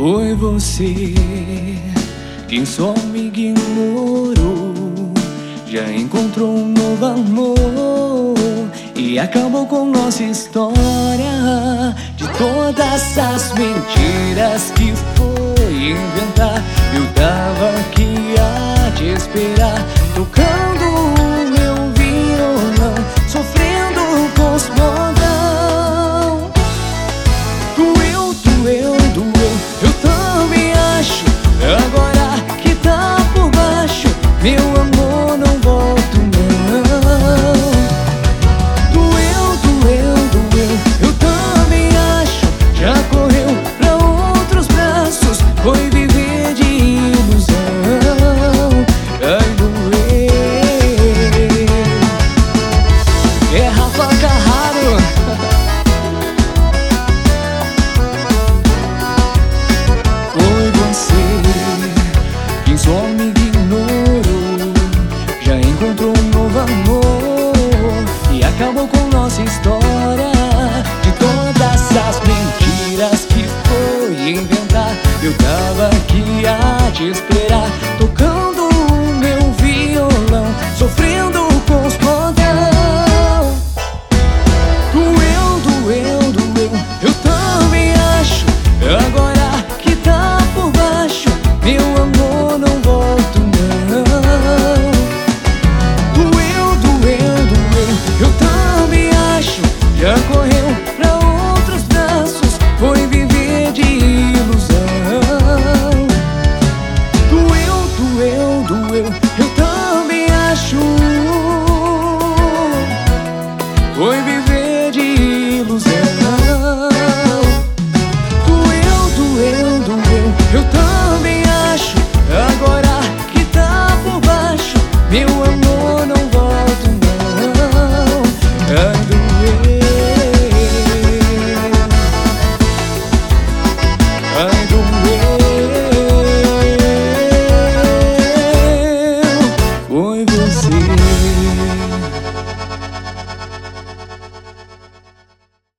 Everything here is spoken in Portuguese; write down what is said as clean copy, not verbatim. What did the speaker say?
Foi você quem só me ignorou. Já encontrou um novo amor e acabou com nossa história. De todas as mentiras que foi inventar, eu tava aqui a te esperar, tocando o meu violão, sofrendo com os modão. Doeu, doeu, doeu, eu também acho. Agora que tá por baixo, meu amor, não volto não. Doeu, doeu, doeu, eu também acho. Já correu pra outros braços, foi viver de ilusão. Ai, doeu. É Rafa Carraro. Foi você quem só me ignorou. Já encontrou um novo amor e acabou com nossa história. De todas as mentiras que foi inventar, eu tava aqui a te esperar,